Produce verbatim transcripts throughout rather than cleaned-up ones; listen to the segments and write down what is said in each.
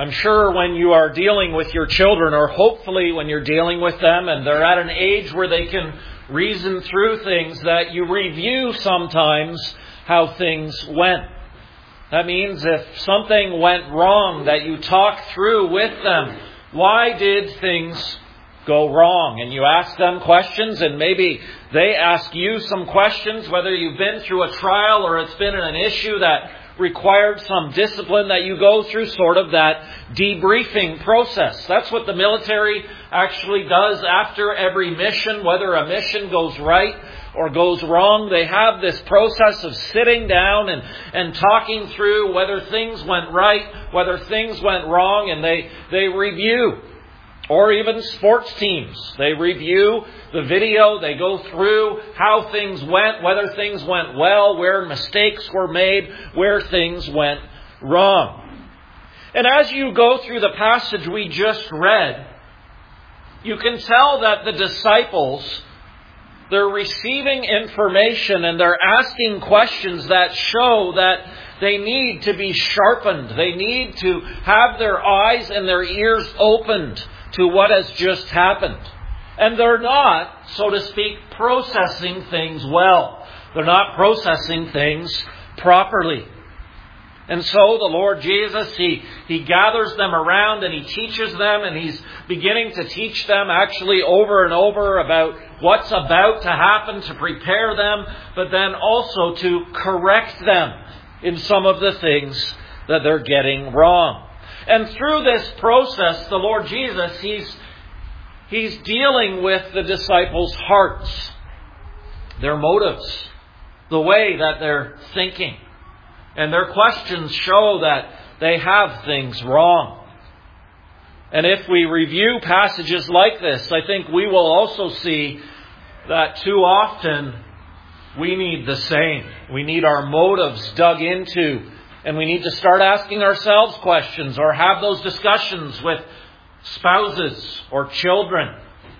I'm sure when you are dealing with your children, or hopefully when you're dealing with them and they're at an age where they can reason through things, that you review sometimes how things went. That means if something went wrong, that you talk through with them. Why did things go wrong? And you ask them questions, and maybe they ask you some questions, whether you've been through a trial or it's been an issue that required some discipline that you go through, sort of that debriefing process. That's what the military actually does after every mission, whether a mission goes right or goes wrong. They have this process of sitting down and, and talking through whether things went right, whether things went wrong, and they, they review. Or even sports teams. They review the video. They go through how things went, whether things went well, where mistakes were made, where things went wrong. And as you go through the passage we just read, you can tell that the disciples, they're receiving information and they're asking questions that show that they need to be sharpened. They need to have their eyes and their ears opened to what has just happened. And they're not, so to speak, processing things well. They're not processing things properly. And so the Lord Jesus, He, he gathers them around and He teaches them, and He's beginning to teach them actually over and over about what's about to happen, to prepare them, but then also to correct them in some of the things that they're getting wrong. And through this process, the Lord Jesus, He's, He's dealing with the disciples' hearts, their motives, the way that they're thinking. And their questions show that they have things wrong. And if we review passages like this, I think we will also see that too often we need the same. We need our motives dug into. And we need to start asking ourselves questions, or have those discussions with spouses or children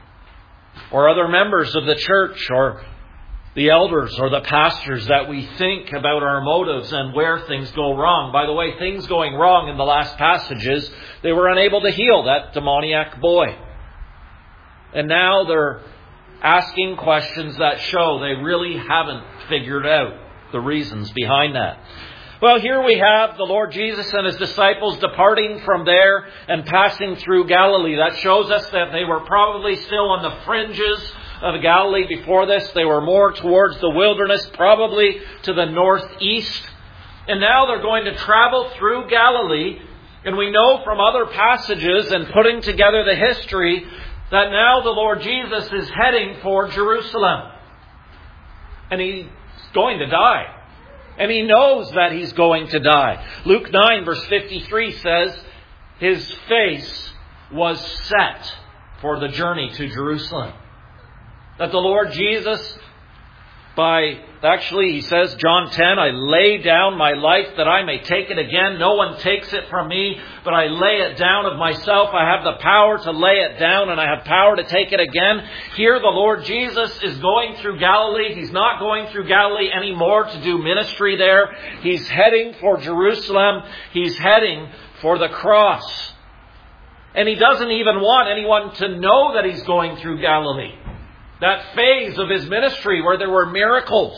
or other members of the church or the elders or the pastors, that we think about our motives and where things go wrong. By the way, things going wrong in the last passages, they were unable to heal that demoniac boy. And now they're asking questions that show they really haven't figured out the reasons behind that. Well, here we have the Lord Jesus and His disciples departing from there and passing through Galilee. That shows us that they were probably still on the fringes of Galilee before this. They were more towards the wilderness, probably to the northeast. And now they're going to travel through Galilee. And we know from other passages and putting together the history that now the Lord Jesus is heading for Jerusalem. And He's going to die. And He knows that He's going to die. Luke nine verse fifty-three says, His face was set for the journey to Jerusalem. That the Lord Jesus, by, actually He says, John ten, I lay down my life that I may take it again. No one takes it from me, but I lay it down of myself. I have the power to lay it down, and I have power to take it again. Here the Lord Jesus is going through Galilee. He's not going through Galilee anymore to do ministry there. He's heading for Jerusalem. He's heading for the cross. And He doesn't even want anyone to know that He's going through Galilee. That phase of His ministry where there were miracles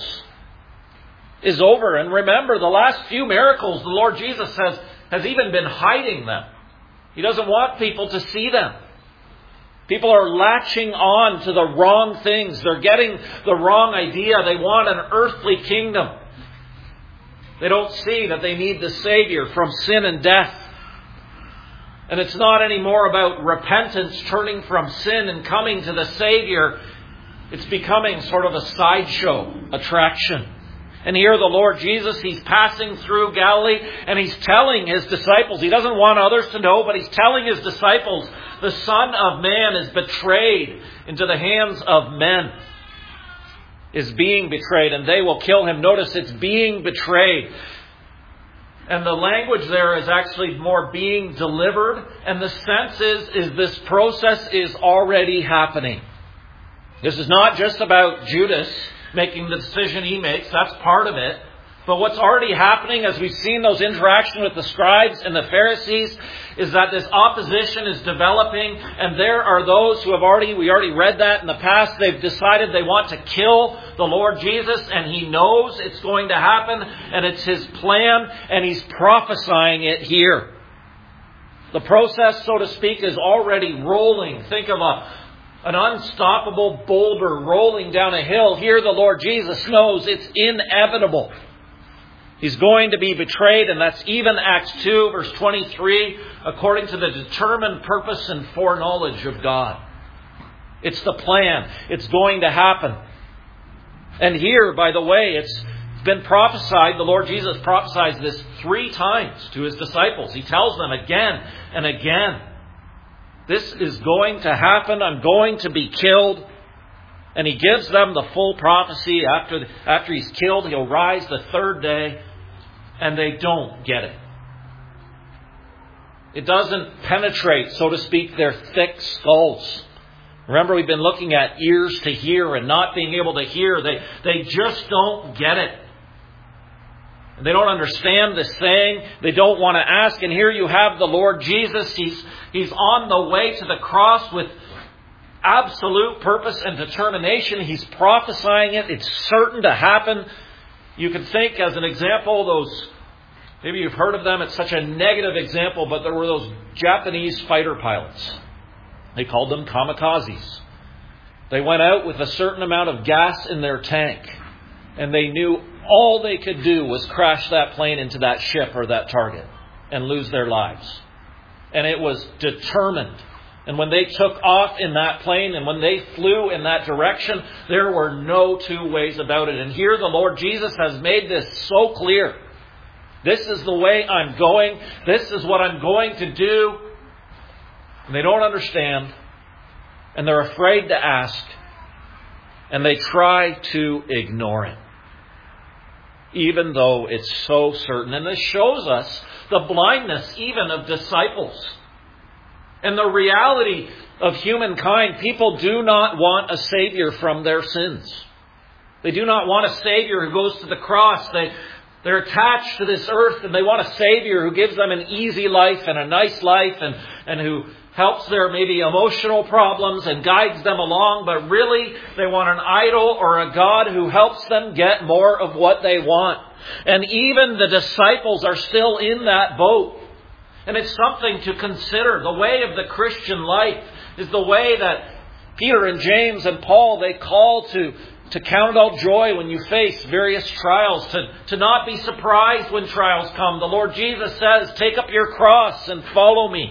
is over. And remember, the last few miracles, the Lord Jesus has, has even been hiding them. He doesn't want people to see them. People are latching on to the wrong things. They're getting the wrong idea. They want an earthly kingdom. They don't see that they need the Savior from sin and death. And it's not anymore about repentance, turning from sin and coming to the Savior. It's becoming sort of a sideshow attraction. And here the Lord Jesus, He's passing through Galilee, and He's telling His disciples, He doesn't want others to know, but He's telling His disciples, the Son of Man is betrayed into the hands of men. Is being betrayed, and they will kill Him. Notice it's being betrayed. And the language there is actually more being delivered. And the sense is, is this process is already happening. This is not just about Judas making the decision he makes. That's part of it. But what's already happening, as we've seen those interactions with the scribes and the Pharisees, is that this opposition is developing, and there are those who have already, we already read that in the past, they've decided they want to kill the Lord Jesus, and He knows it's going to happen, and it's His plan, and He's prophesying it here. The process, so to speak, is already rolling. Think of a, an unstoppable boulder rolling down a hill. Here the Lord Jesus knows it's inevitable. He's going to be betrayed, and that's even Acts two, verse twenty-three, according to the determined purpose and foreknowledge of God. It's the plan. It's going to happen. And here, by the way, it's been prophesied, the Lord Jesus prophesies this three times to His disciples. He tells them again and again, this is going to happen. I'm going to be killed. And He gives them the full prophecy. After, after He's killed, He'll rise the third day. And they don't get it. It doesn't penetrate, so to speak, their thick skulls. Remember, we've been looking at ears to hear and not being able to hear. They, they just don't get it. They don't understand this saying. They don't want to ask. And here you have the Lord Jesus. He's, he's on the way to the cross with absolute purpose and determination. He's prophesying it. It's certain to happen. You can think, as an example, those, maybe you've heard of them, it's such a negative example, but there were those Japanese fighter pilots. They called them kamikazes. They went out with a certain amount of gas in their tank, and they knew all they could do was crash that plane into that ship or that target and lose their lives. And it was determined. And when they took off in that plane and when they flew in that direction, there were no two ways about it. And here the Lord Jesus has made this so clear. This is the way I'm going. This is what I'm going to do. And they don't understand. And they're afraid to ask. And they try to ignore it. Even though it's so certain. And this shows us the blindness even of disciples. And the reality of humankind, people do not want a Savior from their sins. They do not want a Savior who goes to the cross. They, they're attached to this earth and they want a Savior who gives them an easy life and a nice life and, and who helps their maybe emotional problems and guides them along. But really, they want an idol or a God who helps them get more of what they want. And even the disciples are still in that boat. And it's something to consider. The way of the Christian life is the way that Peter and James and Paul, they call to, to count all joy when you face various trials, to, to not be surprised when trials come. The Lord Jesus says, take up your cross and follow me.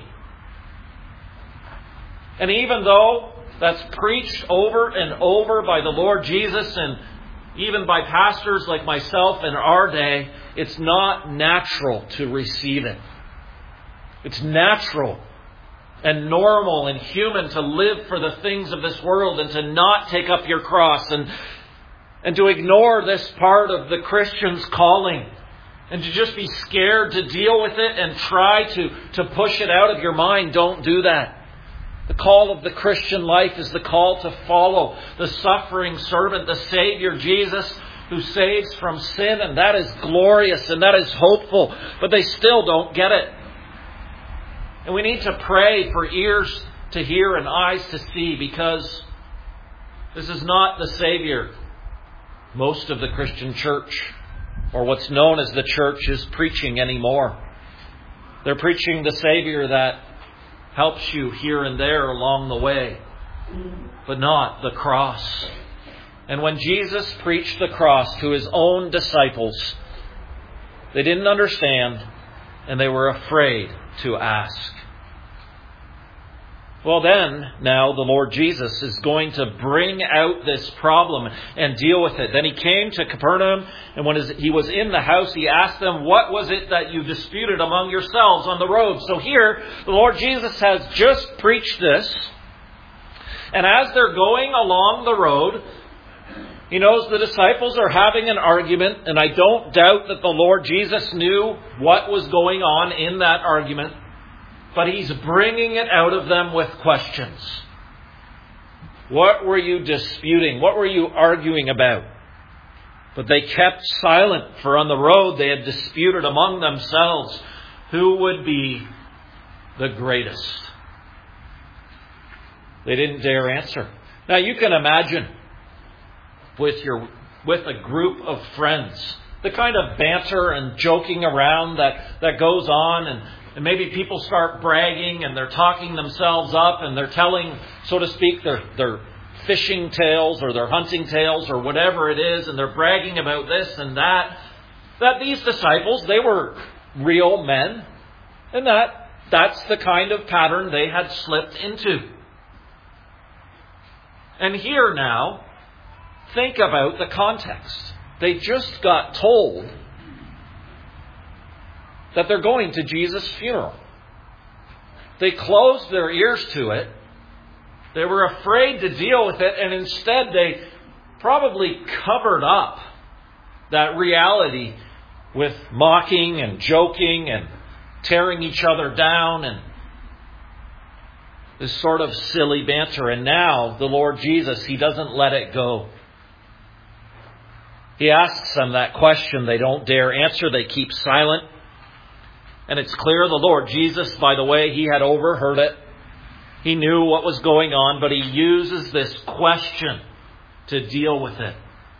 And even though that's preached over and over by the Lord Jesus and even by pastors like myself in our day, it's not natural to receive it. It's natural and normal and human to live for the things of this world and to not take up your cross and, and to ignore this part of the Christian's calling and to just be scared to deal with it and try to, to push it out of your mind. Don't do that. The call of the Christian life is the call to follow the suffering servant, the Savior Jesus, who saves from sin, and that is glorious and that is hopeful, but they still don't get it. And we need to pray for ears to hear and eyes to see, because this is not the Savior most of the Christian church, or what's known as the church, is preaching anymore. They're preaching the Savior that helps you here and there along the way, but not the cross. And when Jesus preached the cross to His own disciples, they didn't understand and they were afraid to ask. Well then, now the Lord Jesus is going to bring out this problem and deal with it. Then He came to Capernaum, and when He was in the house, He asked them, what was it that you disputed among yourselves on the road? So here, the Lord Jesus has just preached this. And as they're going along the road, He knows the disciples are having an argument, and I don't doubt that the Lord Jesus knew what was going on in that argument. But He's bringing it out of them with questions. What were you disputing? What were you arguing about? But they kept silent, for on the road they had disputed among themselves who would be the greatest. They didn't dare answer. Now you can imagine with your with a group of friends, the kind of banter and joking around that, that goes on, and, and maybe people start bragging and they're talking themselves up and they're telling, so to speak, their their fishing tales or their hunting tales or whatever it is, and they're bragging about this and that. That these disciples, they were real men, and that that's the kind of pattern they had slipped into. And here now, think about the context. They just got told that they're going to Jesus' funeral. They closed their ears to it. They were afraid to deal with it, and instead they probably covered up that reality with mocking and joking and tearing each other down and this sort of silly banter. And now the Lord Jesus, He doesn't let it go. He asks them that question. They don't dare answer. They keep silent. And it's clear the Lord Jesus, by the way, He had overheard it. He knew what was going on, but He uses this question to deal with it.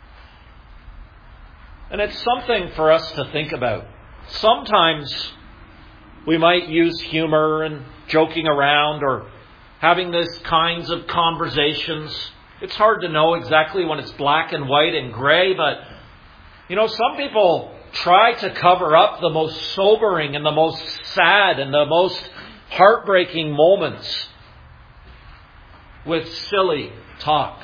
And it's something for us to think about. Sometimes we might use humor and joking around or having these kinds of conversations. It's hard to know exactly when it's black and white and gray, but, you know, some people try to cover up the most sobering and the most sad and the most heartbreaking moments with silly talk.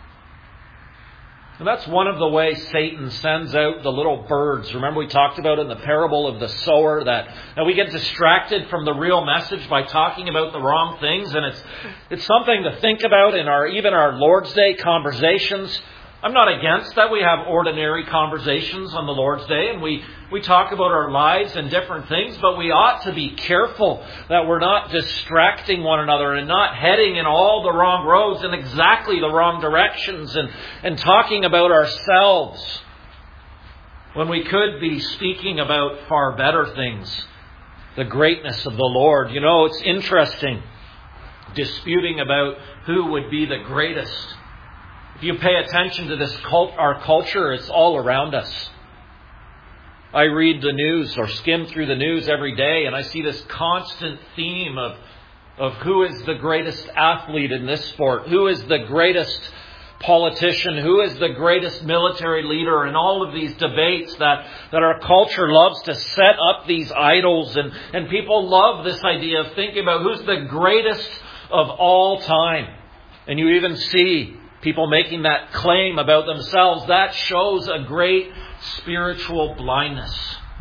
And that's one of the ways Satan sends out the little birds. Remember we talked about in the parable of the sower that, that we get distracted from the real message by talking about the wrong things. And it's it's something to think about in our even our Lord's Day conversations. I'm not against that we have ordinary conversations on the Lord's Day and we, we talk about our lives and different things, but we ought to be careful that we're not distracting one another and not heading in all the wrong roads in exactly the wrong directions and, and talking about ourselves when we could be speaking about far better things, the greatness of the Lord. You know, it's interesting disputing about who would be the greatest. If you pay attention to this cult, our culture, it's all around us. I read the news or skim through the news every day, and I see this constant theme of, of who is the greatest athlete in this sport, who is the greatest politician, who is the greatest military leader, and all of these debates that, that our culture loves to set up these idols, and, and people love this idea of thinking about who's the greatest of all time. And you even see people making that claim about themselves. That shows a great spiritual blindness.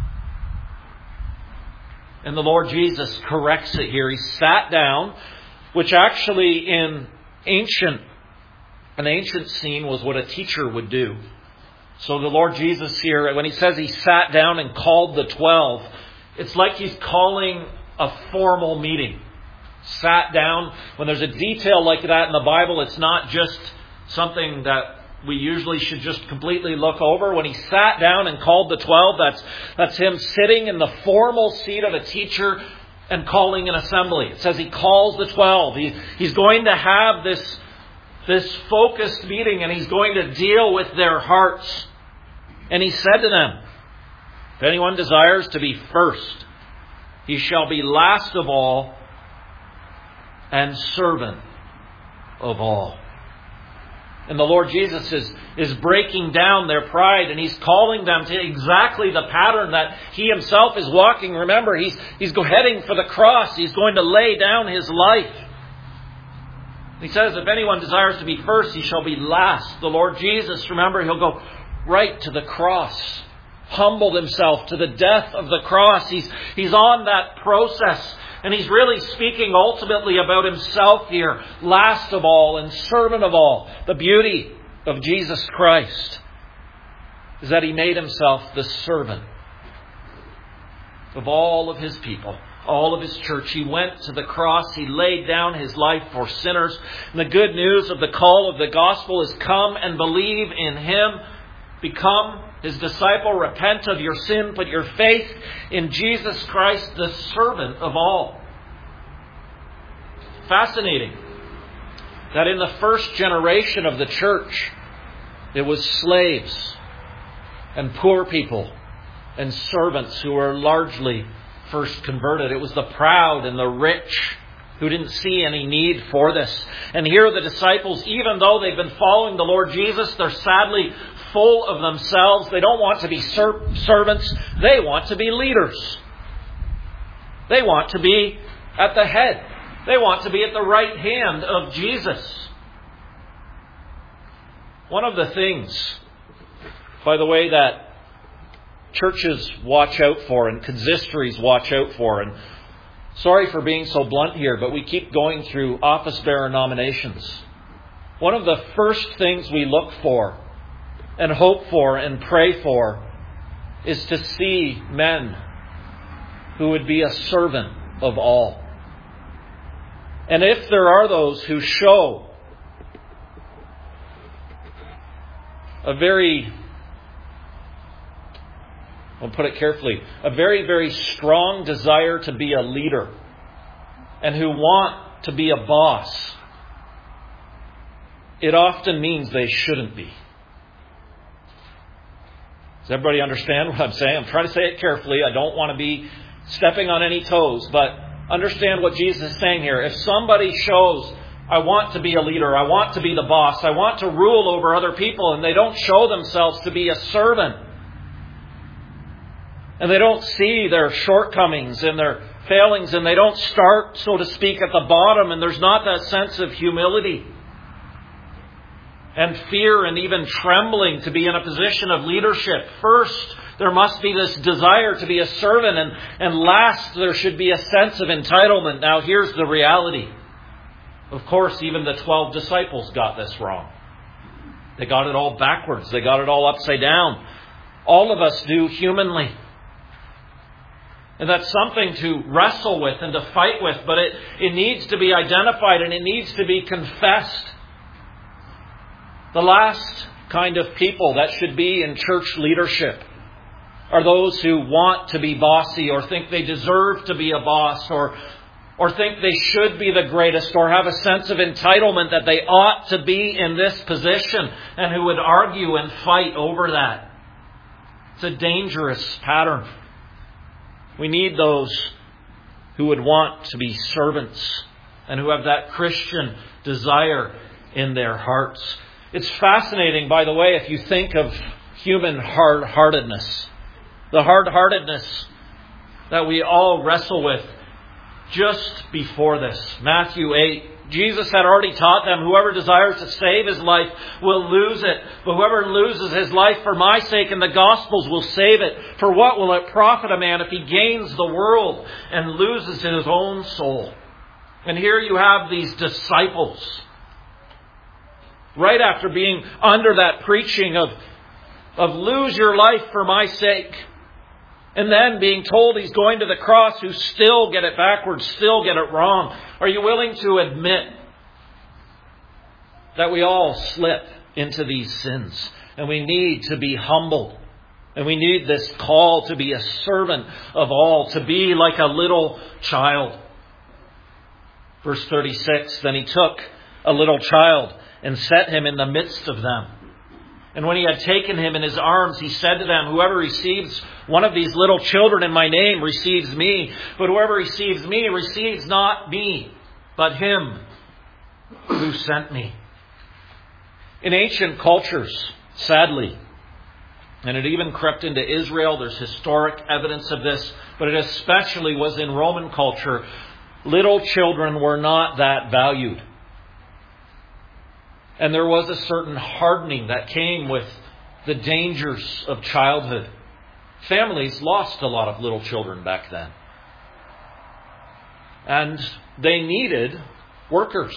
And the Lord Jesus corrects it here. He sat down, which actually in ancient, an ancient scene was what a teacher would do. So the Lord Jesus here, when He says He sat down and called the twelve, it's like He's calling a formal meeting. Sat down. When there's a detail like that in the Bible, it's not just something that we usually should just completely look over. When He sat down and called the twelve, that's, that's Him sitting in the formal seat of a teacher and calling an assembly. It says He calls the twelve. He, he's going to have this, this focused meeting and He's going to deal with their hearts. And He said to them, if anyone desires to be first, he shall be last of all and servant of all. And the Lord Jesus is, is breaking down their pride, and He's calling them to exactly the pattern that He Himself is walking. Remember, He's, he's heading for the cross. He's going to lay down His life. He says, if anyone desires to be first, he shall be last. The Lord Jesus, remember, He'll go right to the cross. Humbled Himself to the death of the cross. He's, he's on that process. And He's really speaking ultimately about Himself here, last of all and servant of all. The beauty of Jesus Christ is that He made Himself the servant of all of His people, all of His church. He went to the cross. He laid down His life for sinners. And the good news of the call of the gospel is come and believe in Him become His disciple, repent of your sin, put your faith in Jesus Christ, the servant of all. Fascinating that in the first generation of the church, it was slaves and poor people and servants who were largely first converted. It was the proud and the rich who didn't see any need for this. And here the disciples, even though they've been following the Lord Jesus, they're sadly full of themselves. They don't want to be ser- servants. They want to be leaders. They want to be at the head. They want to be at the right hand of Jesus. One of the things, by the way, that churches watch out for and consistories watch out for, and sorry for being so blunt here, but we keep going through office bearer nominations. One of the first things we look for and hope for and pray for is to see men who would be a servant of all. And if there are those who show a very, I'll put it carefully, a very, very strong desire to be a leader and who want to be a boss, it often means they shouldn't be. Does everybody understand what I'm saying? I'm trying to say it carefully. I don't want to be stepping on any toes, but understand what Jesus is saying here. If somebody shows, I want to be a leader, I want to be the boss, I want to rule over other people, and they don't show themselves to be a servant, and they don't see their shortcomings and their failings, and they don't start, so to speak, at the bottom, and there's not that sense of humility and fear and even trembling to be in a position of leadership. First, there must be this desire to be a servant, and, and last, there should be a sense of entitlement. Now, here's the reality. Of course, even the twelve disciples got this wrong. They got it all backwards. They got it all upside down. All of us do humanly. And that's something to wrestle with and to fight with, but it, it needs to be identified and it needs to be confessed. The last kind of people that should be in church leadership are those who want to be bossy or think they deserve to be a boss or, or think they should be the greatest or have a sense of entitlement that they ought to be in this position and who would argue and fight over that. It's a dangerous pattern. We need those who would want to be servants and who have that Christian desire in their hearts. It's fascinating, by the way, if you think of human hard-heartedness. The hard-heartedness that we all wrestle with just before this. Matthew eight. Jesus had already taught them, whoever desires to save his life will lose it. But whoever loses his life for my sake and the Gospels will save it. For what will it profit a man if he gains the world and loses his own soul? And here you have these disciples, right after being under that preaching of, of lose your life for my sake. And then being told he's going to the cross, who still get it backwards, still get it wrong. Are you willing to admit that we all slip into these sins? And we need to be humbled. And we need this call to be a servant of all, to be like a little child. Verse thirty-six, then he took a little child and set him in the midst of them. And when he had taken him in his arms, he said to them, whoever receives one of these little children in my name receives me. But whoever receives me receives not me, but him who sent me. In ancient cultures, sadly, and it even crept into Israel, there's historic evidence of this, but it especially was in Roman culture, little children were not that valued. And there was a certain hardening that came with the dangers of childhood. Families lost a lot of little children back then. And they needed workers.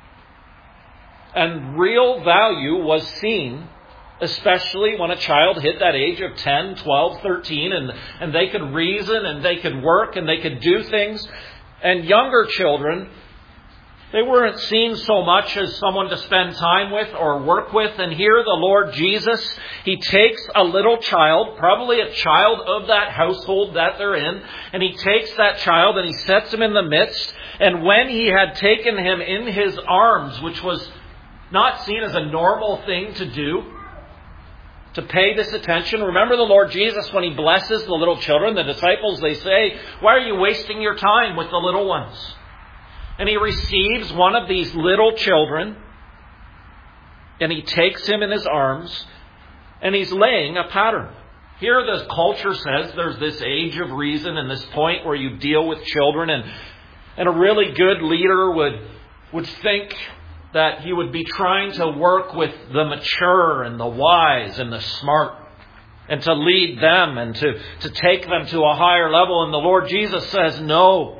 And real value was seen, especially when a child hit that age of ten, twelve, thirteen, and, and they could reason and they could work and they could do things. And younger children They weren't seen so much as someone to spend time with or work with. And here the Lord Jesus, He takes a little child, probably a child of that household that they're in, and He takes that child and He sets him in the midst. And when He had taken him in His arms, which was not seen as a normal thing to do, to pay this attention. Remember the Lord Jesus, when He blesses the little children, the disciples, they say, "Why are you wasting your time with the little ones?" And He receives one of these little children, and He takes him in His arms, and He's laying a pattern. Here the culture says there's this age of reason and this point where you deal with children, and, and a really good leader would, would think that he would be trying to work with the mature and the wise and the smart, and to lead them and to, to take them to a higher level. And the Lord Jesus says, no.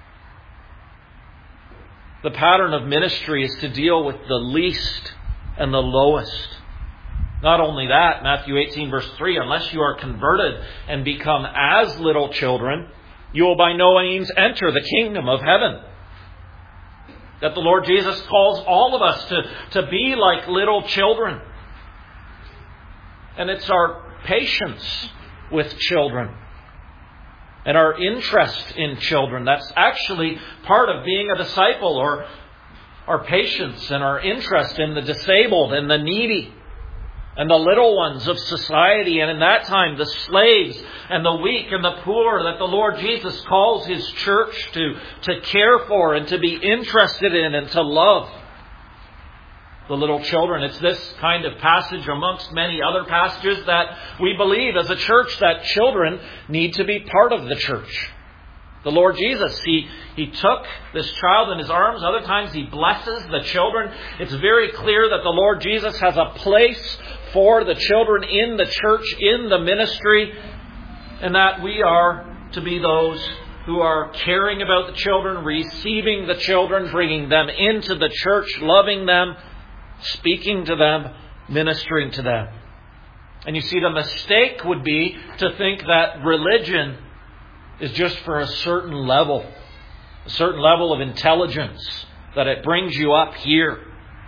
The pattern of ministry is to deal with the least and the lowest. Not only that, Matthew eighteen verse three, unless you are converted and become as little children, you will by no means enter the kingdom of heaven. That the Lord Jesus calls all of us to, to be like little children. And it's our patience with children and our interest in children that's actually part of being a disciple, or our patience and our interest in the disabled and the needy and the little ones of society, and in that time the slaves and the weak and the poor, that the Lord Jesus calls His church to, to care for and to be interested in and to love the little children. It's this kind of passage amongst many other passages that we believe as a church that children need to be part of the church. The Lord Jesus, He, he took this child in His arms. Other times He blesses the children. It's very clear that the Lord Jesus has a place for the children in the church, in the ministry, and that we are to be those who are caring about the children, receiving the children, bringing them into the church, loving them, speaking to them, ministering to them. And you see, the mistake would be to think that religion is just for a certain level, a certain level of intelligence, that it brings you up here.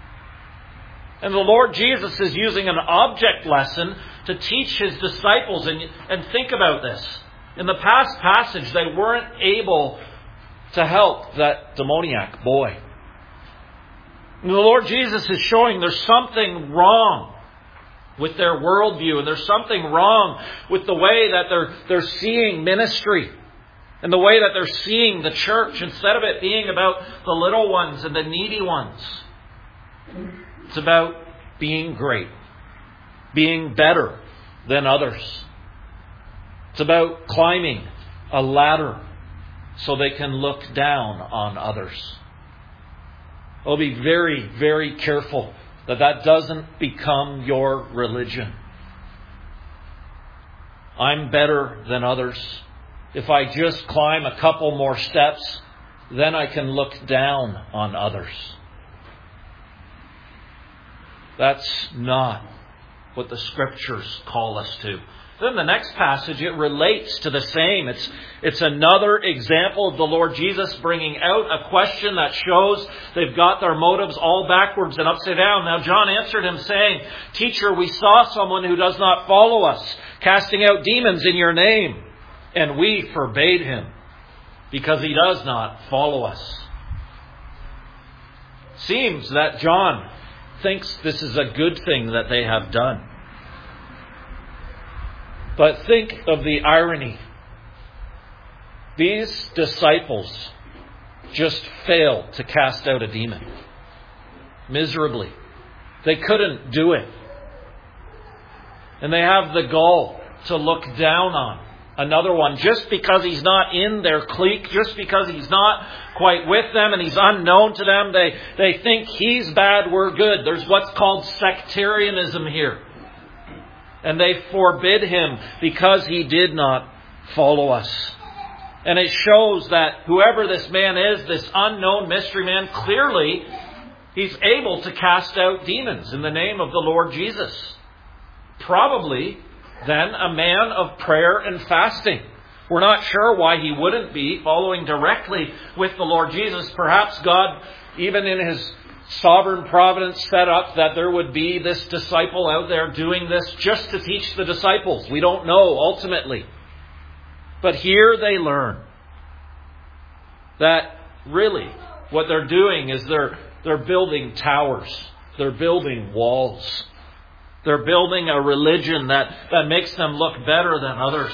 And the Lord Jesus is using an object lesson to teach His disciples. And, and think about this. In the past passage, they weren't able to help that demoniac boy. And the Lord Jesus is showing there's something wrong with their worldview, and there's something wrong with the way that they're, they're seeing ministry and the way that they're seeing the church, instead of it being about the little ones and the needy ones. It's about being great, being better than others. It's about climbing a ladder so they can look down on others. Well, be very, very careful that that doesn't become your religion. I'm better than others. If I just climb a couple more steps, then I can look down on others. That's not what the Scriptures call us to. Then the next passage, it relates to the same. It's, it's another example of the Lord Jesus bringing out a question that shows they've got their motives all backwards and upside down. Now John answered him saying, "Teacher, we saw someone who does not follow us, casting out demons in your name, and we forbade him, because he does not follow us." Seems that John thinks this is a good thing that they have done. But think of the irony. These disciples just failed to cast out a demon. Miserably. They couldn't do it. And they have the gall to look down on another one just because he's not in their clique, just because he's not quite with them and he's unknown to them. They, they think he's bad, we're good. There's what's called sectarianism here. And they forbid him because he did not follow us. And it shows that whoever this man is, this unknown mystery man, clearly he's able to cast out demons in the name of the Lord Jesus. Probably then a man of prayer and fasting. We're not sure why he wouldn't be following directly with the Lord Jesus. Perhaps God, even in his sovereign providence, set up that there would be this disciple out there doing this just to teach the disciples. We don't know ultimately. But here they learn that really what they're doing is they're they're building towers. They're building walls. They're building a religion that, that makes them look better than others.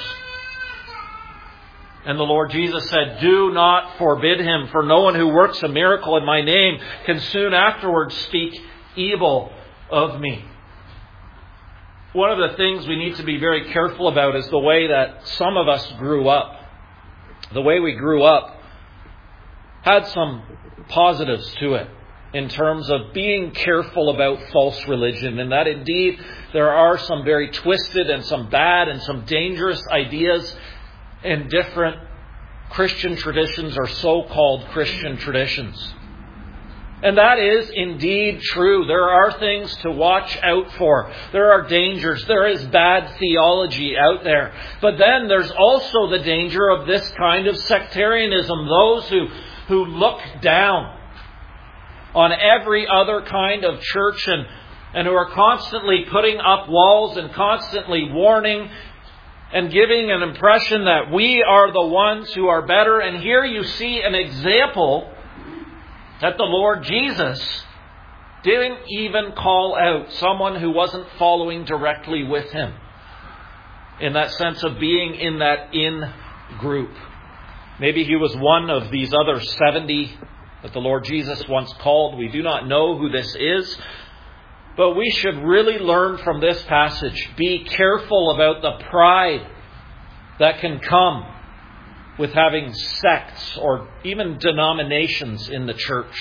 And the Lord Jesus said, do not forbid him, for no one who works a miracle in my name can soon afterwards speak evil of me. One of the things we need to be very careful about is the way that some of us grew up. The way we grew up had some positives to it in terms of being careful about false religion, and that indeed there are some very twisted and some bad and some dangerous ideas in different Christian traditions or so-called Christian traditions. And that is indeed true. There are things to watch out for. There are dangers. There is bad theology out there. But then there's also the danger of this kind of sectarianism. Those who, who look down on every other kind of church and, and who are constantly putting up walls and constantly warning and giving an impression that we are the ones who are better. And here you see an example that the Lord Jesus didn't even call out someone who wasn't following directly with him, in that sense of being in that in group. Maybe he was one of these other seventy that the Lord Jesus once called. We do not know who this is. But we should really learn from this passage. Be careful about the pride that can come with having sects or even denominations in the church.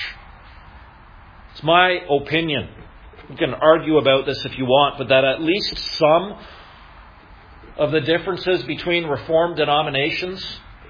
It's my opinion. You can argue about this if you want, but that at least some of the differences between Reformed denominations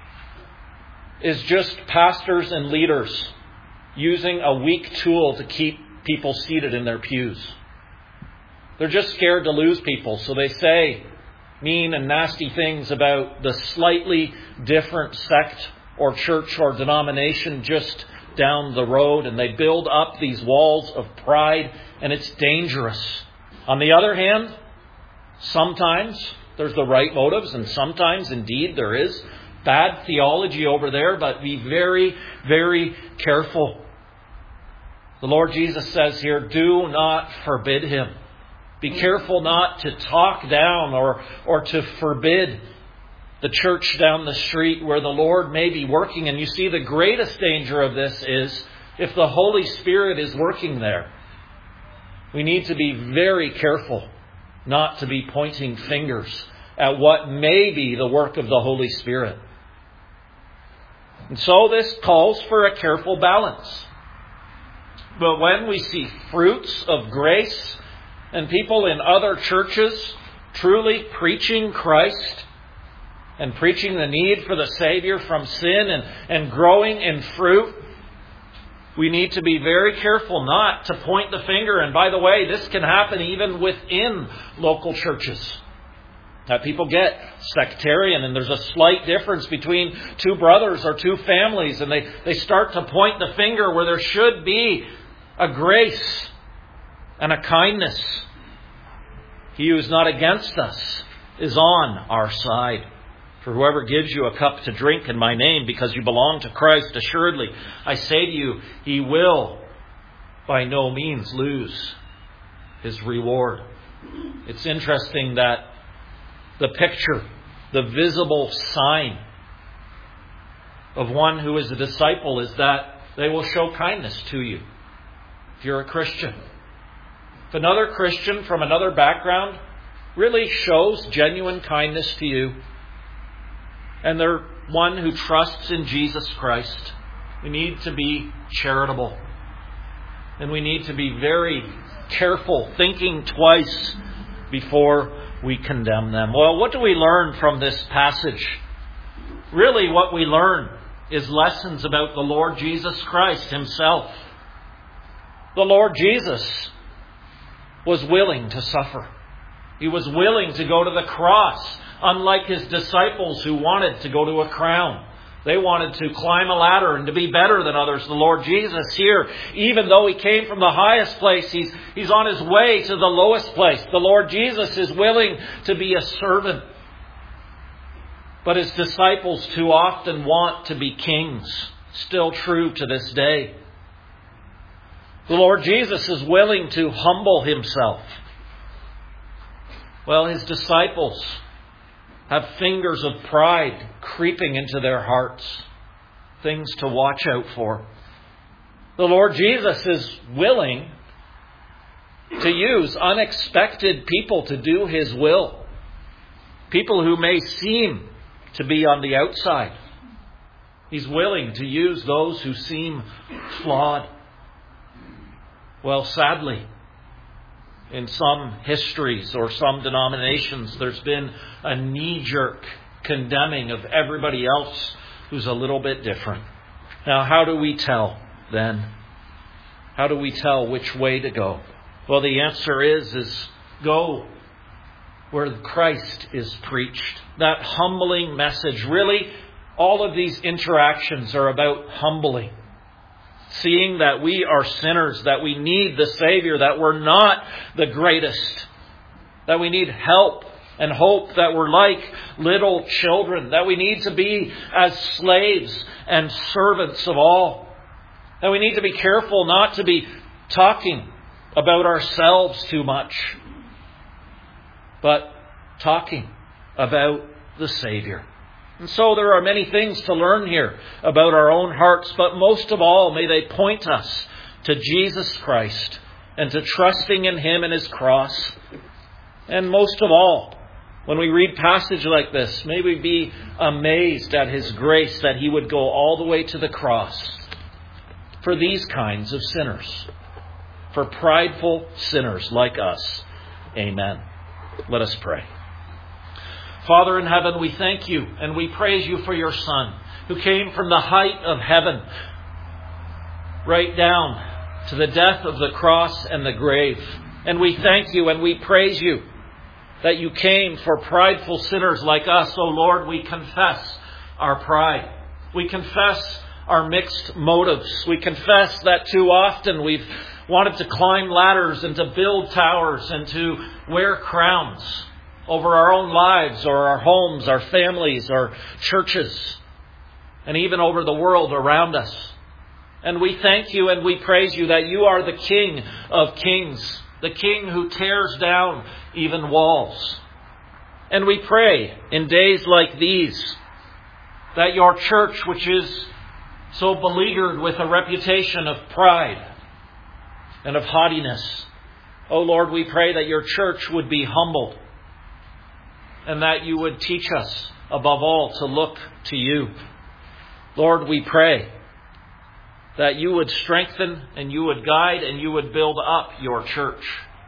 is just pastors and leaders using a weak tool to keep people seated in their pews. They're just scared to lose people, so they say mean and nasty things about the slightly different sect or church or denomination just down the road, and they build up these walls of pride, and it's dangerous. On the other hand, sometimes there's the right motives, and sometimes indeed there is bad theology over there, but be very, very careful. The Lord Jesus says here, do not forbid him. Be careful not to talk down or, or to forbid the church down the street where the Lord may be working. And you see, the greatest danger of this is if the Holy Spirit is working there. We need to be very careful not to be pointing fingers at what may be the work of the Holy Spirit. And so this calls for a careful balance. But when we see fruits of grace and people in other churches truly preaching Christ and preaching the need for the Savior from sin and, and growing in fruit, we need to be very careful not to point the finger. And by the way, this can happen even within local churches. That people get sectarian and there's a slight difference between two brothers or two families, and they, they start to point the finger where there should be a grace and a kindness. He who is not against us is on our side. For whoever gives you a cup to drink in my name because you belong to Christ, assuredly, I say to you, he will by no means lose his reward. It's interesting that the picture, the visible sign of one who is a disciple is that they will show kindness to you if you're a Christian. If another Christian from another background really shows genuine kindness to you, and they're one who trusts in Jesus Christ, we need to be charitable. And we need to be very careful, thinking twice before we condemn them. Well, what do we learn from this passage? Really, what we learn is lessons about the Lord Jesus Christ himself. The Lord Jesus was willing to suffer. He was willing to go to the cross Unlike his disciples who wanted to go to a crown. They wanted to climb a ladder and to be better than others. The Lord Jesus here, even though he came from the highest place, he's, he's on his way to the lowest place. The Lord Jesus is willing to be a servant. But his disciples too often want to be kings. Still true to this day. The Lord Jesus is willing to humble himself. Well, his disciples have fingers of pride creeping into their hearts. Things to watch out for. The Lord Jesus is willing to use unexpected people to do his will. People who may seem to be on the outside. He's willing to use those who seem flawed. Well, sadly, in some histories or some denominations, there's been a knee-jerk condemning of everybody else who's a little bit different. Now, how do we tell then? How do we tell which way to go? Well, the answer is, is go where Christ is preached. That humbling message. Really, all of these interactions are about humbling. Seeing that we are sinners, that we need the Savior, that we're not the greatest, that we need help and hope, that we're like little children, that we need to be as slaves and servants of all, that we need to be careful not to be talking about ourselves too much, but talking about the Savior. And so there are many things to learn here about our own hearts, but most of all, may they point us to Jesus Christ and to trusting in him and his cross. And most of all, when we read passage like this, may we be amazed at his grace that he would go all the way to the cross for these kinds of sinners, for prideful sinners like us. Amen. Let us pray. Father in heaven, we thank you and we praise you for your Son, who came from the height of heaven right down to the death of the cross and the grave. And we thank you and we praise you that you came for prideful sinners like us. Oh Lord, we confess our pride. We confess our mixed motives. We confess that too often we've wanted to climb ladders and to build towers and to wear crowns over our own lives or our homes, our families, our churches, and even over the world around us. And we thank you and we praise you that you are the King of kings, the King who tears down even walls. And we pray in days like these that your church, which is so beleaguered with a reputation of pride and of haughtiness, oh Lord, we pray that your church would be humbled, and that you would teach us, above all, to look to you. Lord, we pray that you would strengthen and you would guide and you would build up your church.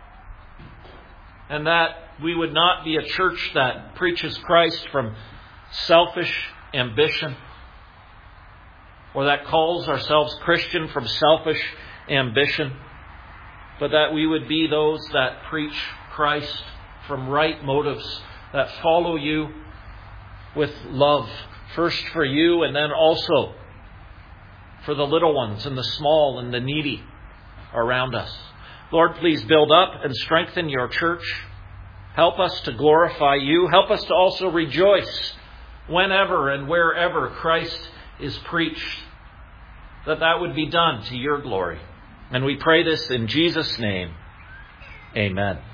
And that we would not be a church that preaches Christ from selfish ambition, or that calls ourselves Christian from selfish ambition, but that we would be those that preach Christ from right motives, that follow you with love, first for you and then also for the little ones and the small and the needy around us. Lord, please build up and strengthen your church. Help us to glorify you. Help us to also rejoice whenever and wherever Christ is preached, that that would be done to your glory. And we pray this in Jesus' name. Amen.